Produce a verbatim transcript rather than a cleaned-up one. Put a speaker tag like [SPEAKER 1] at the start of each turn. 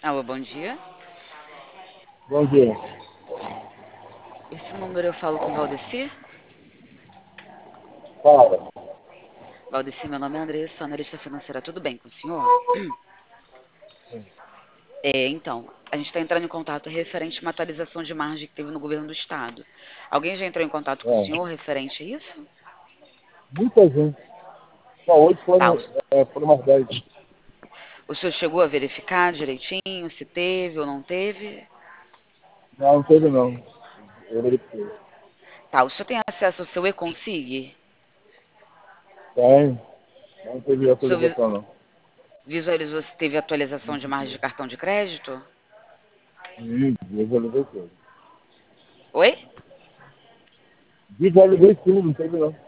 [SPEAKER 1] Alô, bom dia.
[SPEAKER 2] Bom dia.
[SPEAKER 1] Esse número eu falo com Valdeci.
[SPEAKER 2] Fala.
[SPEAKER 1] Valdeci, meu nome é Andressa, analista financeira. Tudo bem com o senhor? É, então, a gente está entrando em contato referente a uma atualização de margem que teve no governo do estado. Alguém já entrou em contato com o
[SPEAKER 2] É,
[SPEAKER 1] senhor referente a isso?
[SPEAKER 2] muita gente. Só hoje
[SPEAKER 1] Tá,
[SPEAKER 2] foram,
[SPEAKER 1] o,
[SPEAKER 2] é, foram umas dez.
[SPEAKER 1] o senhor chegou a verificar direitinho se teve ou não teve?
[SPEAKER 2] Não, não teve não. Eu verifiquei.
[SPEAKER 1] Tá, o senhor tem acesso ao seu e-consig?
[SPEAKER 2] Tem. Não teve
[SPEAKER 1] O senhor vi-
[SPEAKER 2] atualização não.
[SPEAKER 1] visualizou se teve atualização de margem de cartão de crédito?
[SPEAKER 2] Sim, visualizei tudo.
[SPEAKER 1] Oi?
[SPEAKER 2] Visualizei sim, não teve não.